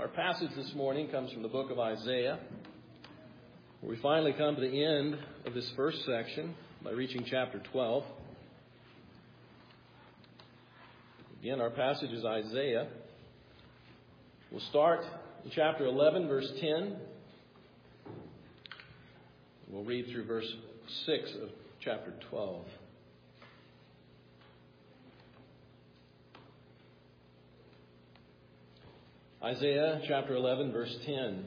Our passage this morning comes from the book of Isaiah, where we finally come to the end of this first section by reaching chapter 12. Again, our passage is Isaiah. We'll start in chapter 11, verse 10. We'll read through verse 6 of chapter 12. Isaiah chapter 11, verse 10.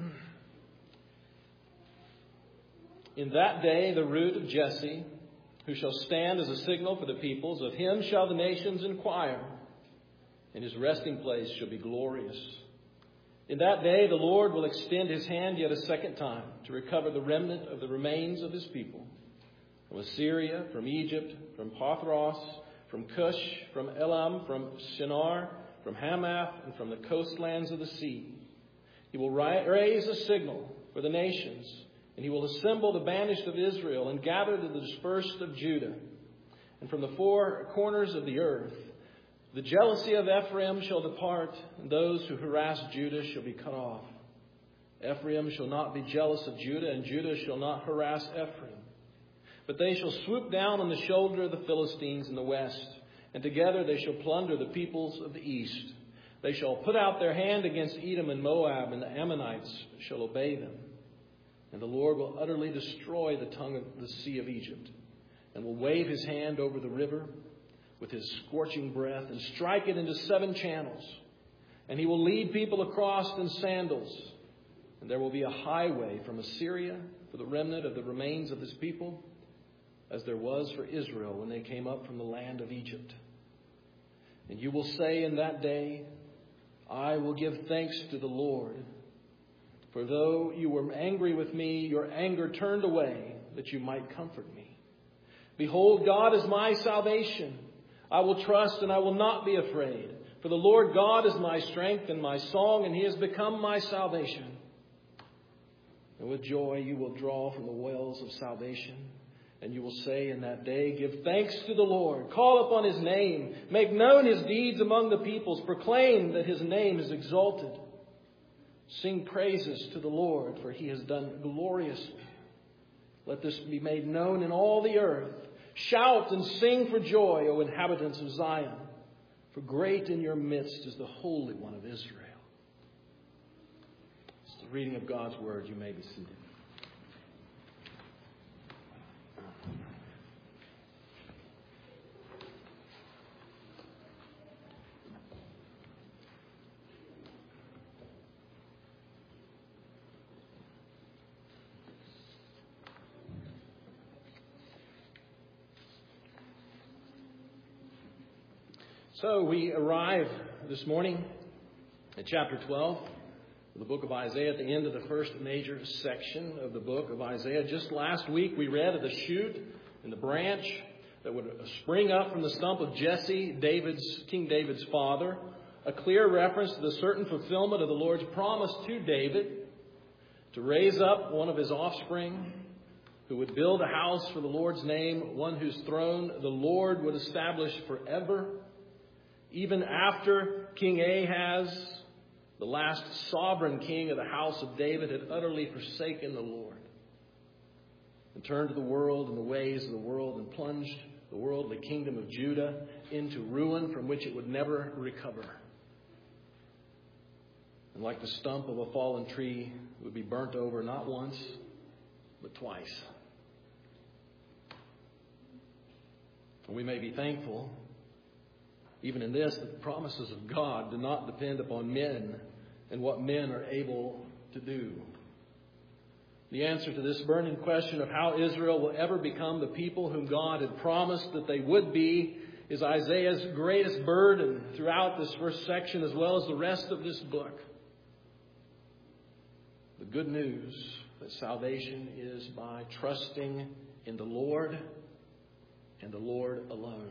In that day the root of Jesse, who shall stand as a signal for the peoples, of him shall the nations inquire, and his resting place shall be glorious. In that day the Lord will extend his hand yet a second time to recover the remnant of the remains of his people, from Assyria, from Egypt, from Pathros, from Cush, from Elam, from Shinar, from Hamath, and from the coastlands of the sea. He will raise a signal for the nations, and he will assemble the banished of Israel and gather the dispersed of Judah. And from the four corners of the earth, the jealousy of Ephraim shall depart, and those who harass Judah shall be cut off. Ephraim shall not be jealous of Judah, and Judah shall not harass Ephraim. But they shall swoop down on the shoulder of the Philistines in the west, and together they shall plunder the peoples of the east. They shall put out their hand against Edom and Moab, and the Ammonites shall obey them. And the Lord will utterly destroy the tongue of the sea of Egypt, and will wave his hand over the river with his scorching breath, and strike it into 7 channels. And he will lead people across in sandals. And there will be a highway from Assyria for the remnant of the remains of his people, as there was for Israel when they came up from the land of Egypt. And you will say in that day, I will give thanks to the Lord. For though you were angry with me, your anger turned away, that you might comfort me. Behold, God is my salvation. I will trust and I will not be afraid. For the Lord God is my strength and my song, and he has become my salvation. And with joy you will draw from the wells of salvation. And you will say in that day, give thanks to the Lord. Call upon his name. Make known his deeds among the peoples. Proclaim that his name is exalted. Sing praises to the Lord, for he has done gloriously. Let this be made known in all the earth. Shout and sing for joy, O inhabitants of Zion. For great in your midst is the Holy One of Israel. It's the reading of God's word. You may be seated. So we arrive this morning at chapter 12 of the book of Isaiah, at the end of the first major section of the book of Isaiah. Just last week we read of the shoot and the branch that would spring up from the stump of Jesse, King David's father, a clear reference to the certain fulfillment of the Lord's promise to David to raise up one of his offspring who would build a house for the Lord's name, one whose throne the Lord would establish forever. Even after King Ahaz, the last sovereign king of the house of David, had utterly forsaken the Lord and turned to the world and the ways of the world and plunged the worldly kingdom of Judah into ruin from which it would never recover. And like the stump of a fallen tree, it would be burnt over not once, but twice. And we may be thankful even in this, the promises of God do not depend upon men and what men are able to do. The answer to this burning question of how Israel will ever become the people whom God had promised that they would be is Isaiah's greatest burden throughout this first section as well as the rest of this book. The good news that salvation is by trusting in the Lord and the Lord alone.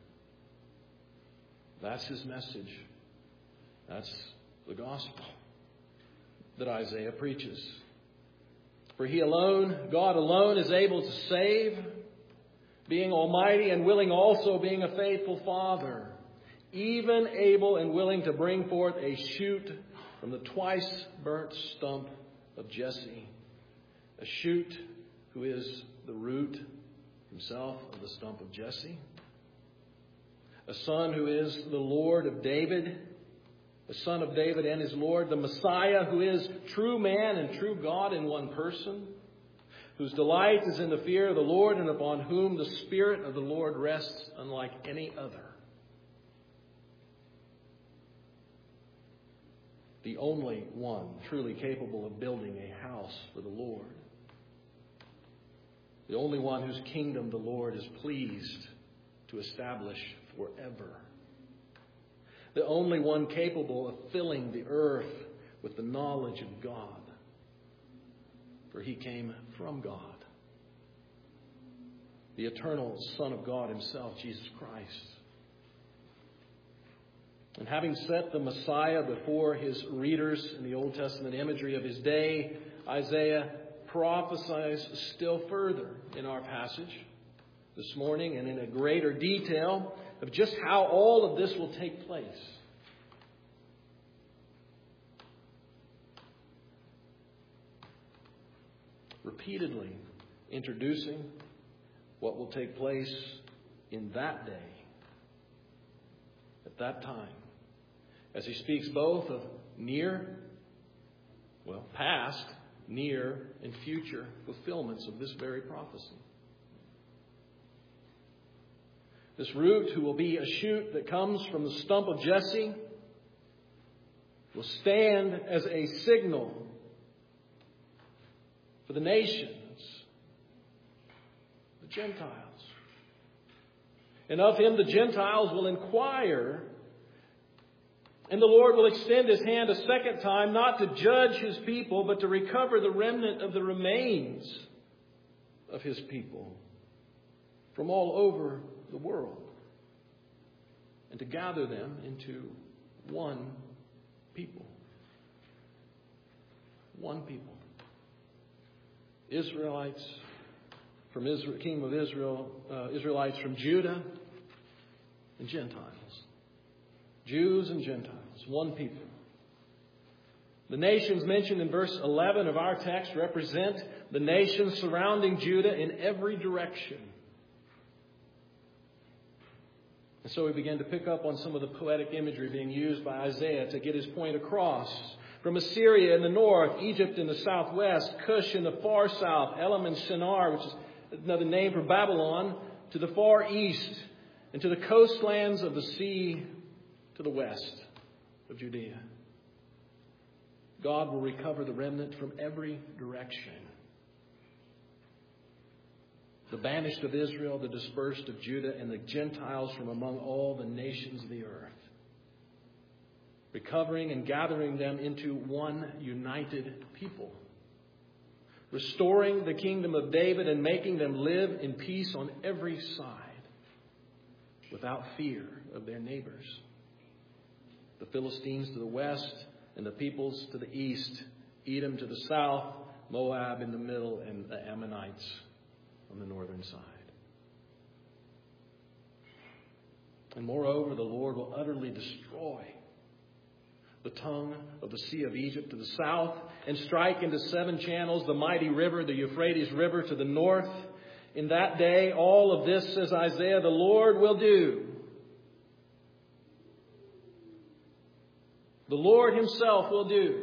That's his message. That's the gospel that Isaiah preaches. For he alone, God alone, is able to save, being almighty and willing also, being a faithful Father, even able and willing to bring forth a shoot from the twice burnt stump of Jesse, a shoot who is the root himself of the stump of Jesse, a son who is the Lord of David, the Son of David and his Lord, the Messiah who is true man and true God in one person, whose delight is in the fear of the Lord and upon whom the Spirit of the Lord rests unlike any other. The only one truly capable of building a house for the Lord. The only one whose kingdom the Lord is pleased to establish forever. The only one capable of filling the earth with the knowledge of God. For he came from God. The eternal Son of God himself, Jesus Christ. And having set the Messiah before his readers in the Old Testament imagery of his day, Isaiah prophesies still further in our passage this morning and in a greater detail of just how all of this will take place. Repeatedly introducing what will take place in that day, at that time, as he speaks both of past, near, and future fulfillments of this very prophecy. This root, who will be a shoot that comes from the stump of Jesse, will stand as a signal for the nations, the Gentiles. And of him the Gentiles will inquire, and the Lord will extend his hand a second time, not to judge his people, but to recover the remnant of the remains of his people from all over the world, and to gather them into one people. One people. Israelites from Israel, kingdom of Israel, Israelites from Judah, and Gentiles. Jews and Gentiles, one people. The nations mentioned in verse 11 of our text represent the nations surrounding Judah in every direction. And so we begin to pick up on some of the poetic imagery being used by Isaiah to get his point across. From Assyria in the north, Egypt in the southwest, Cush in the far south, Elam and Shinar, which is another name for Babylon, to the far east, and to the coastlands of the sea to the west of Judea. God will recover the remnant from every direction. The banished of Israel, the dispersed of Judah, and the Gentiles from among all the nations of the earth. Recovering and gathering them into one united people. Restoring the kingdom of David and making them live in peace on every side, without fear of their neighbors. The Philistines to the west and the peoples to the east, Edom to the south, Moab in the middle, and the Ammonites on the northern side. And moreover, the Lord will utterly destroy the tongue of the Sea of Egypt to the south, and strike into 7 channels the mighty river, the Euphrates River, to the north. In that day, all of this, says Isaiah, the Lord will do. The Lord himself will do.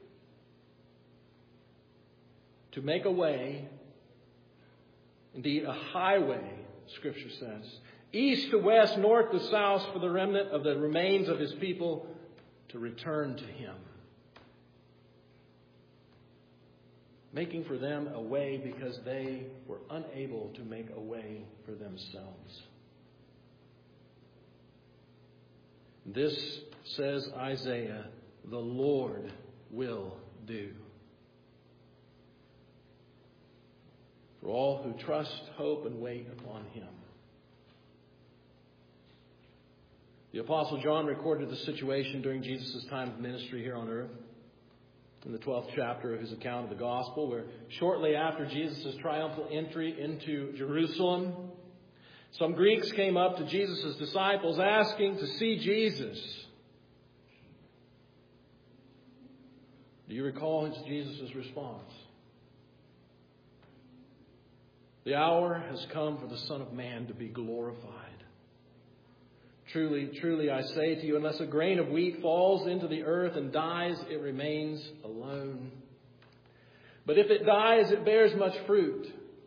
To make a way, indeed a highway, Scripture says, east to west, north to south, for the remnant of the remains of his people to return to him. Making for them a way because they were unable to make a way for themselves. This, says Isaiah, the Lord will do. For all who trust, hope, and wait upon him. The Apostle John recorded the situation during Jesus' time of ministry here on earth in the 12th chapter of his account of the gospel, where shortly after Jesus' triumphal entry into Jerusalem, some Greeks came up to Jesus' disciples asking to see Jesus. Do you recall Jesus' response? The hour has come for the Son of Man to be glorified. Truly, truly, I say to you, unless a grain of wheat falls into the earth and dies, it remains alone. But if it dies, it bears much fruit.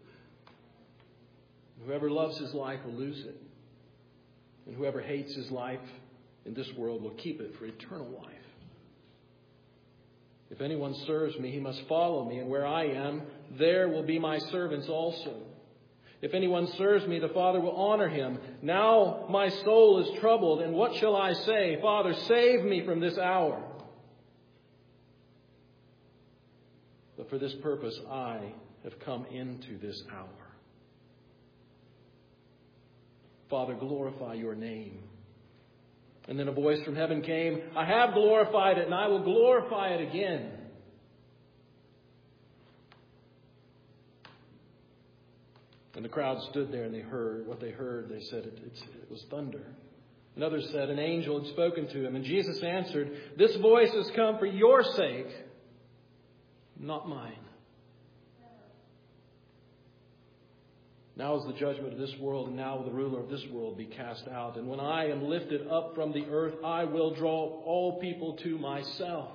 Whoever loves his life will lose it. And whoever hates his life in this world will keep it for eternal life. If anyone serves me, he must follow me, and where I am, there will be my servants also. If anyone serves me, the Father will honor him. Now my soul is troubled, and what shall I say? Father, save me from this hour. But for this purpose I have come into this hour. Father, glorify your name. And then a voice from heaven came, I have glorified it, and I will glorify it again. And the crowd stood there and they heard what they heard. They said it was thunder. And others said an angel had spoken to him. And Jesus answered, this voice has come for your sake, not mine. Now is the judgment of this world, and now will the ruler of this world be cast out. And when I am lifted up from the earth, I will draw all people to myself.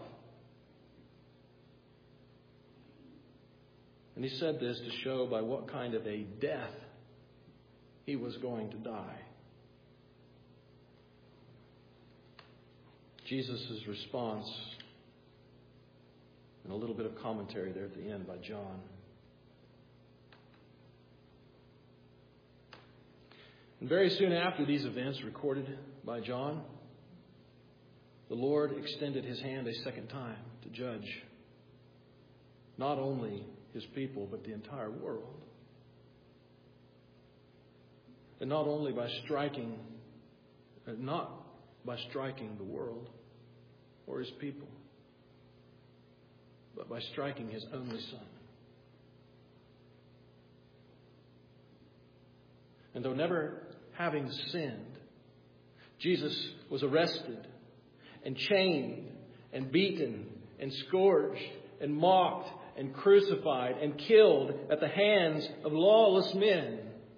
And he said this to show by what kind of a death he was going to die. Jesus' response, and a little bit of commentary there at the end by John. And very soon after these events recorded by John, the Lord extended his hand a second time to judge not only his people, but the entire world. And not only by striking the world or his people, but by striking his only Son. And though never having sinned, Jesus was arrested and chained and beaten and scourged and mocked and crucified and killed at the hands of lawless men.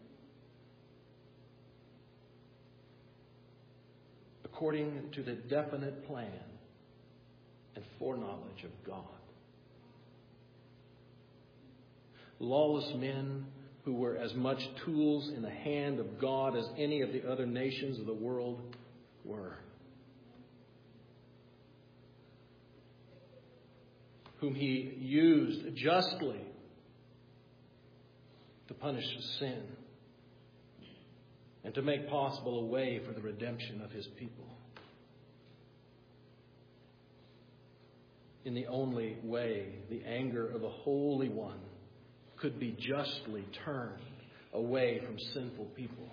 According to the definite plan and foreknowledge of God. Lawless men who were as much tools in the hand of God as any of the other nations of the world were. Whom he used justly to punish sin and to make possible a way for the redemption of his people. In the only way the anger of the Holy One could be justly turned away from sinful people.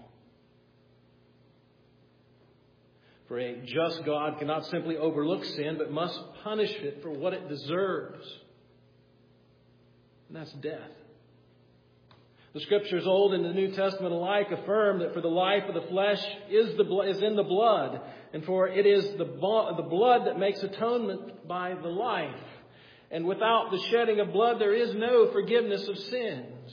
For a just God cannot simply overlook sin, but must punish it for what it deserves. And that's death. The Scriptures, Old and the New Testament alike, affirm that for the life of the flesh is in the blood, and for it is the blood that makes atonement by the life. And without the shedding of blood, there is no forgiveness of sins.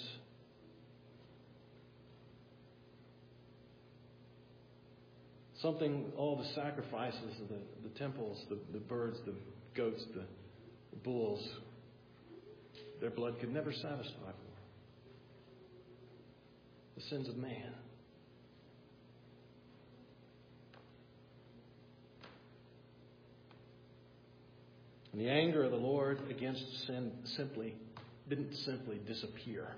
Something all the sacrifices of the temples, the birds, the goats, the bulls, their blood could never satisfy for the sins of man. And the anger of the Lord against sin didn't simply disappear.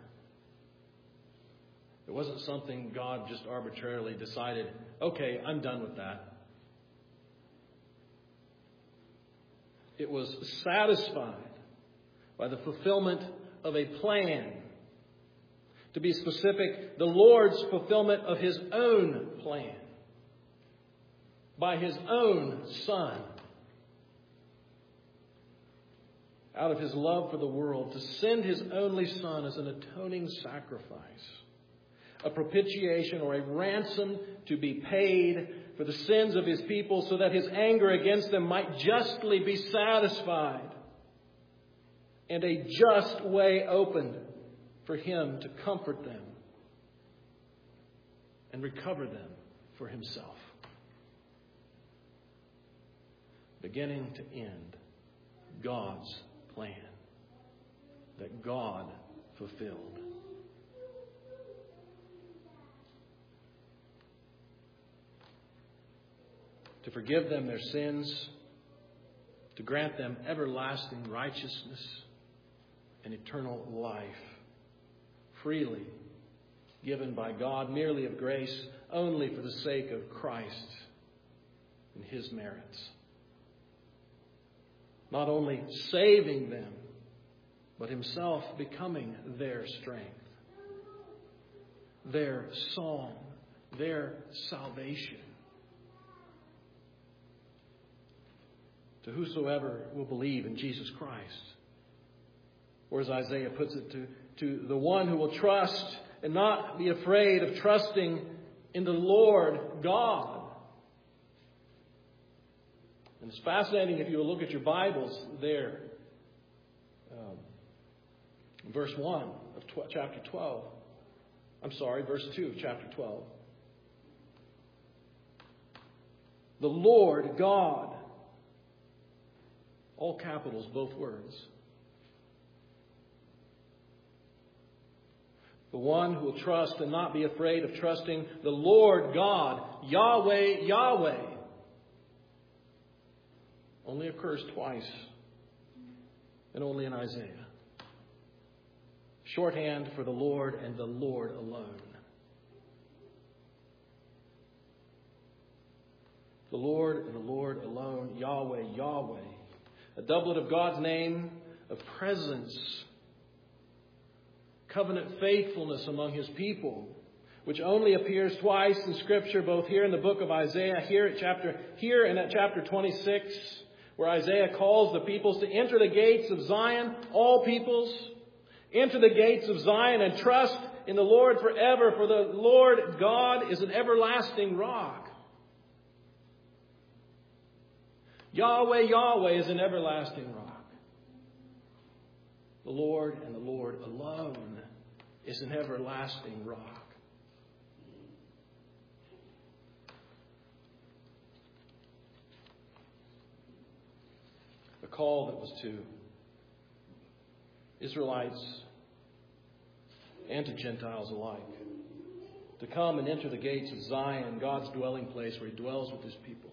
It wasn't something God just arbitrarily decided, okay, I'm done with that. It was satisfied by the fulfillment of a plan. To be specific, the Lord's fulfillment of his own plan. By his own Son. Out of his love for the world, to send his only Son as an atoning sacrifice. A propitiation or a ransom to be paid for the sins of his people so that his anger against them might justly be satisfied. and a just way opened for Him to comfort them and recover them for Himself. Beginning to end, God's plan that God fulfilled. To forgive them their sins, to grant them everlasting righteousness and eternal life, freely given by God, merely of grace, only for the sake of Christ and His merits. Not only saving them, but Himself becoming their strength, their song, their salvation. To whosoever will believe in Jesus Christ. Or as Isaiah puts it, to the one who will trust and not be afraid of trusting in the Lord God. And it's fascinating if you will look at your Bibles there. Verse 1 of chapter 12. Verse 2 of chapter 12. The Lord God. All capitals, both words. The one who will trust and not be afraid of trusting the Lord God, Yahweh, Yahweh, only occurs twice, and only in Isaiah. Shorthand for the Lord and the Lord alone. The Lord and the Lord alone, Yahweh, Yahweh. A doublet of God's name, of presence, covenant faithfulness among His people, which only appears twice in Scripture, both here in the book of Isaiah, here and at chapter 26, where Isaiah calls the peoples to enter the gates of Zion, all peoples, enter the gates of Zion and trust in the Lord forever, for the Lord God is an everlasting rock. Yahweh, Yahweh is an everlasting rock. The Lord and the Lord alone is an everlasting rock. A call that was to Israelites and to Gentiles alike, to come and enter the gates of Zion, God's dwelling place where He dwells with His people.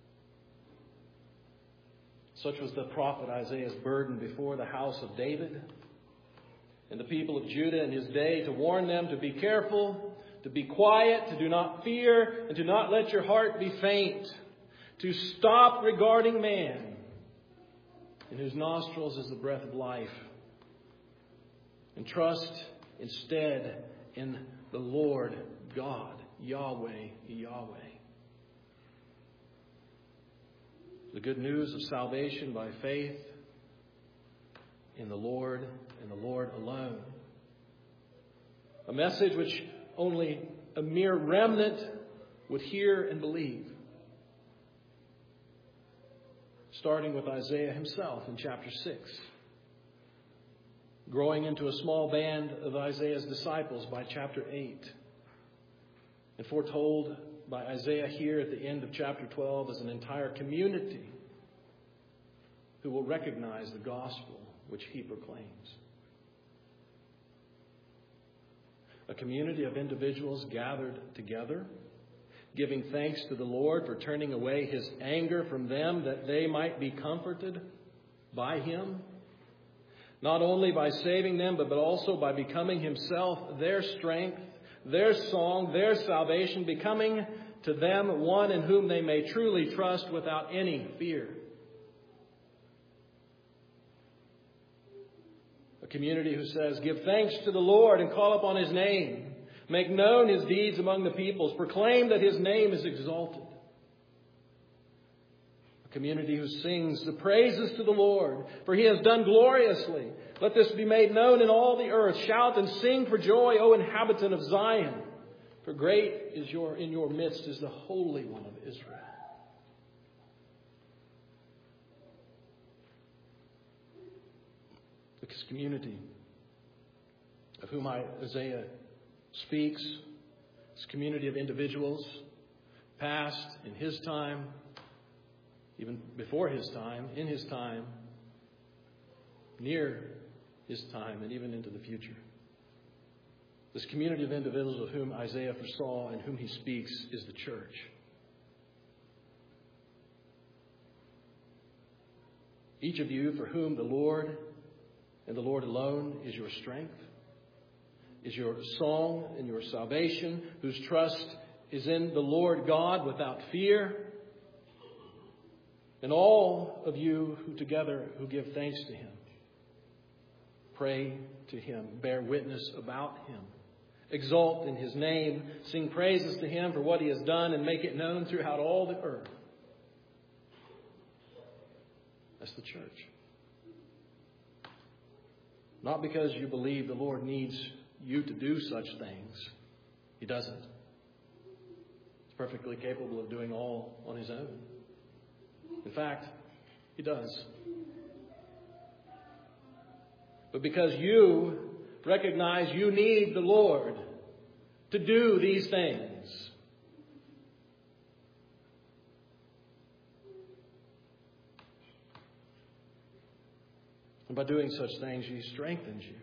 Such was the prophet Isaiah's burden before the house of David and the people of Judah in his day, to warn them to be careful, to be quiet, to do not fear, and to not let your heart be faint, to stop regarding man, in whose nostrils is the breath of life, and trust instead in the Lord God, Yahweh, Yahweh. The good news of salvation by faith in the Lord and the Lord alone. A message which only a mere remnant would hear and believe. Starting with Isaiah himself in chapter 6. Growing into a small band of Isaiah's disciples by chapter 8. And foretold by Isaiah here at the end of chapter 12 as an entire community who will recognize the gospel which he proclaims. A community of individuals gathered together, giving thanks to the Lord for turning away His anger from them that they might be comforted by Him. Not only by saving them, but also by becoming Himself their strength, their song, their salvation, becoming to them one in whom they may truly trust without any fear. A community who says, give thanks to the Lord and call upon His name. Make known His deeds among the peoples. Proclaim that His name is exalted. A community who sings the praises to the Lord, for He has done gloriously. Let this be made known in all the earth. Shout and sing for joy, O inhabitant of Zion. For great is in your midst is the Holy One of Israel. The this community of whom Isaiah speaks, this community of individuals, past, in his time, even before his time, in his time, near his time, and even into the future. This community of individuals of whom Isaiah foresaw and whom he speaks is the church. Each of you for whom the Lord and the Lord alone is your strength, is your song and your salvation, whose trust is in the Lord God without fear, and all of you who together who give thanks to him, pray to him, bear witness about him, exalt in his name, sing praises to him for what he has done, and make it known throughout all the earth. That's the church. Not because you believe the Lord needs you to do such things. He doesn't. He's perfectly capable of doing all on his own. In fact, he does. But because you recognize you need the Lord to do these things. And by doing such things, he strengthens you.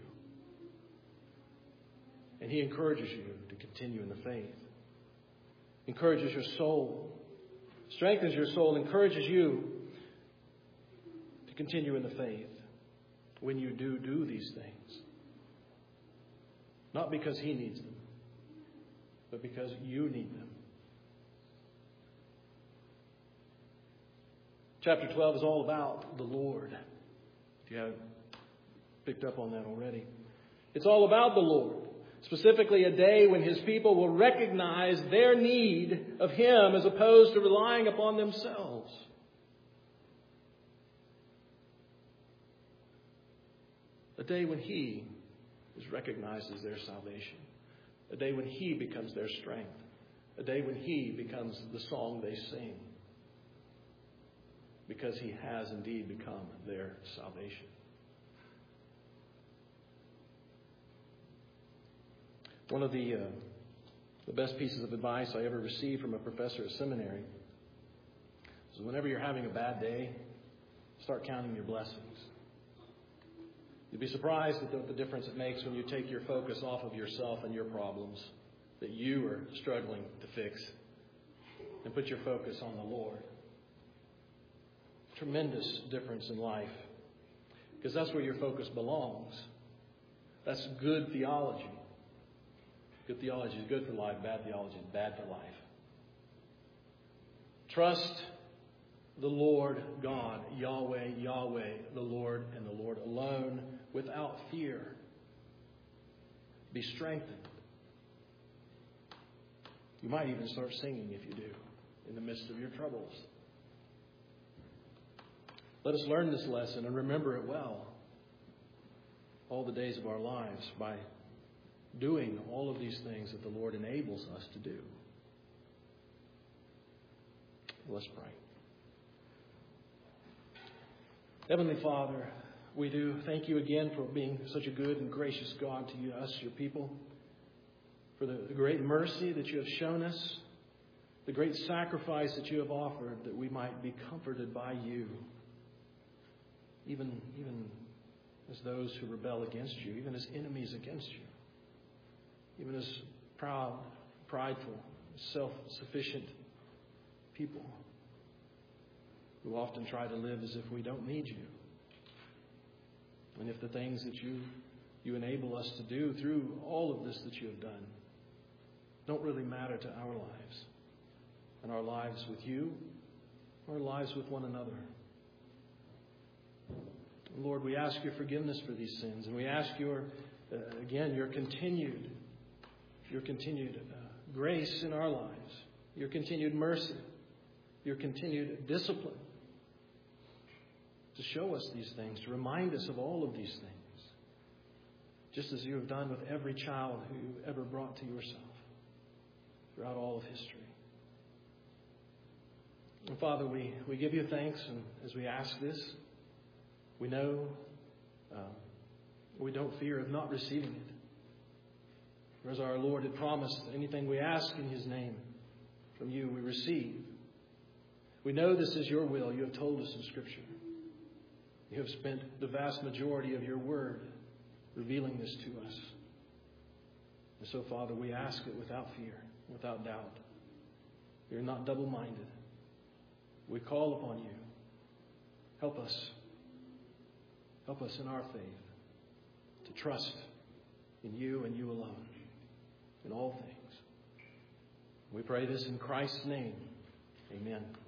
And he encourages you to continue in the faith. Encourages your soul. Strengthens your soul. Encourages you to continue in the faith when you do these things. Not because he needs them, but because you need them. Chapter 12 is all about the Lord. If you haven't picked up on that already. It's all about the Lord. Specifically, a day when his people will recognize their need of him as opposed to relying upon themselves. A day when he is recognized as their salvation. A day when he becomes their strength. A day when he becomes the song they sing. Because he has indeed become their salvation. One of the best pieces of advice I ever received from a professor at seminary is whenever you're having a bad day, start counting your blessings. You'd be surprised at the difference it makes when you take your focus off of yourself and your problems that you are struggling to fix and put your focus on the Lord. Tremendous difference in life, because that's where your focus belongs. That's good theology. Good theology is good for life. Bad theology is bad for life. Trust the Lord God, Yahweh, Yahweh, the Lord and the Lord alone, without fear. Be strengthened. You might even start singing if you do, in the midst of your troubles. Let us learn this lesson and remember it well all the days of our lives by doing all of these things that the Lord enables us to do. Let's pray. Heavenly Father, we do thank you again for being such a good and gracious God to us, your people, for the great mercy that you have shown us, the great sacrifice that you have offered that we might be comforted by you. Even as those who rebel against you, even as enemies against you, even as proud, prideful, self-sufficient people who often try to live as if we don't need you. And if the things that you enable us to do through all of this that you have done don't really matter to our lives and our lives with you, our lives with one another. Lord, we ask your forgiveness for these sins, and we ask your continued grace in our lives, your continued mercy, your continued discipline to show us these things, to remind us of all of these things, just as you have done with every child who you ever brought to yourself throughout all of history. And Father, we give you thanks, and as we ask this, we know We don't fear of not receiving it. For as our Lord had promised, anything we ask in His name from you, we receive. We know this is your will. You have told us in Scripture. You have spent the vast majority of your word revealing this to us. And so, Father, we ask it without fear, without doubt. We are not double-minded. We call upon you. Help us. Help us in our faith to trust in you and you alone in all things. We pray this in Christ's name. Amen.